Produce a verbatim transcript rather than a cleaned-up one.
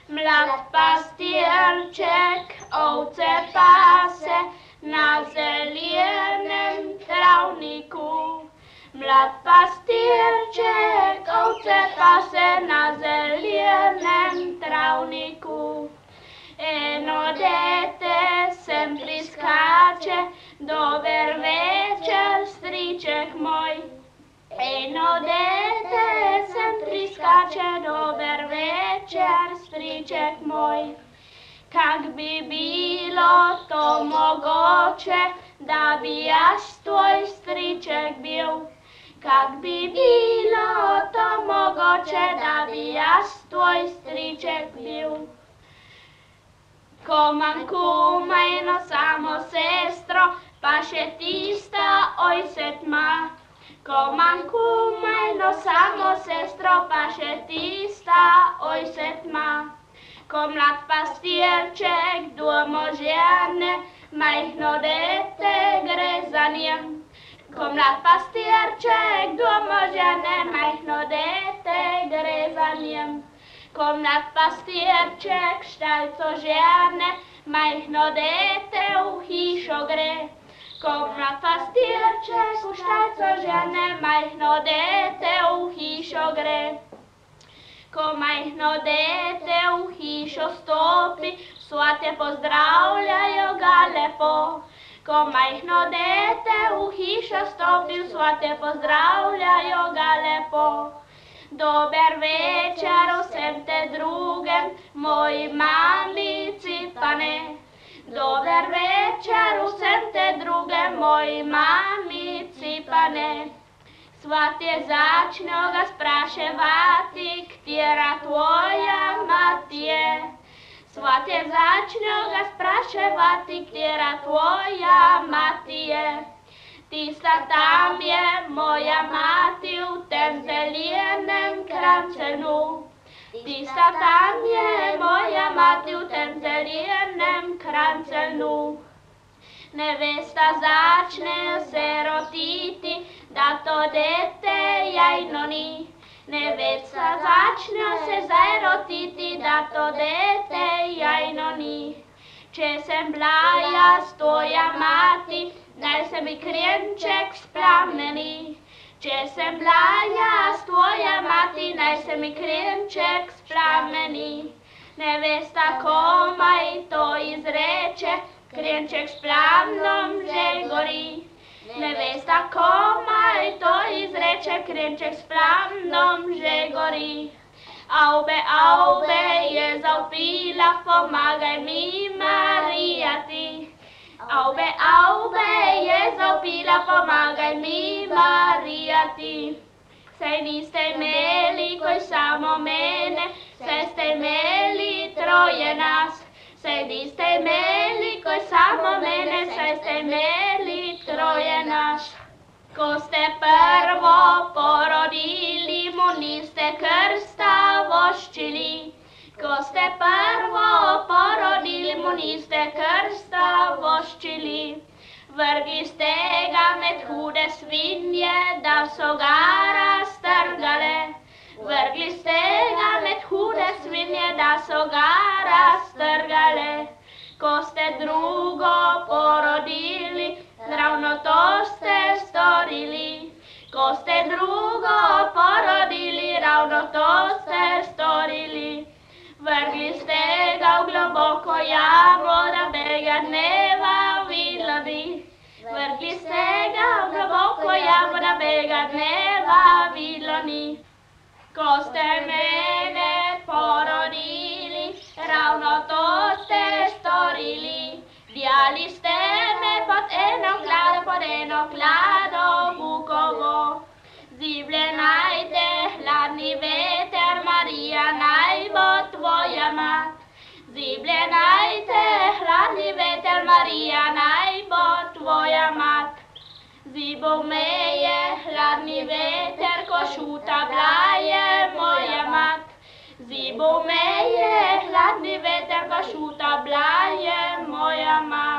Mlad pastierček ovce pase na zelenem travniku. Mlad pastierček ovce pase na zelenem travniku. Eno dete sem priskače, dober večer, striček moj. Eno dete sem priskače, dober večer, striček moj. Kak bi bilo to mogoče, da bi jaz tvoj striček bil. Kak bi bilo to mogoče, da bi jaz tvoj striček bil. Ko imam kuma eno samo sestro, pa še tista ojset ima. Ko imam kuma eno samo sestro, pa še tista ojset ima. Ko mlad pastirček doma žene, majhno dete gre za njem. Ko mlad pastirček doma žene, majhno dete gre za njem. Ko mlad pastirček štalco žene, majhno dete v hišo gre. Ko mlad pastirček v štalco žene, majhno dete v hišo gre. Ko majhno dete v hišo stopi, svate pozdravljajo ga lepo. Ko majhno dete v hišo stopi, svate pozdravljajo ga lepo. Dober večer vsem te drugem, moji mamici pa ne. Dober večer vsem te drugem, moji mamici pa ne. Svatje začnejo ga spraševati, katera tvoja mati je. Svatje začnejo ga spraševati, katera tvoja mati je. Tista tam je moja mati v tem zelenem krancenu. Tista tam je moja mati v tem zelenem krancenu. Nevesta začne se rotiti, da to dete jajno ni. Nevesta začne se zdaj rotiti, da to dete jajno ni. Če sem bila jaz tvoja mati, naj se mi krenček splameni. Če sem bila jaz tvoja mati, naj se mi krenček splameni. Nevesta komaj to izreče, krenček s plamnom že gori. Nevesta komaj to izreče, krenček s plamnom že gori. Aube, aube, je zavpila, pomagaj mi, Marija ti. Aube, aube, je zavpila, pomagaj mi, Marija ti. Saj niste imeli koj samo mene, saj ste imeli troje nas. Saj niste imeli koj samo mene, saj ste imeli troje nas. Ko ste prvo porodili, mu niste krsta voščili. Ko ste prvo porodili, mu niste krsta voščili. Vrgli ste ga med hude svinje, da so ga raztrgale. Vrgli ste ga med hude svinje, da so ga raztrgale. Ko ste drugo porodili, ravno to ste storili. Ko ste drugo porodili, ravno to ste storili. Vrgli ste ga v globoko jamo, da bi ga dneva videla ni. Vrgli ste ga v globoko jamo, da bi ga dneva videla ni. Ko ste mene porodili, ravno to ste storili. Vjali ste me pod eno klado, pod eno klado bukovo. Ziblje najde, hladni veter, Marija naj bo tvoja mat. Ziblje najde, hladni veter, Marija naj bo tvoja mat. Zibov me je hladni veter, ko šuta bila je moja mat. Zibov me je hladni veter, ko šuta bila je moja mat.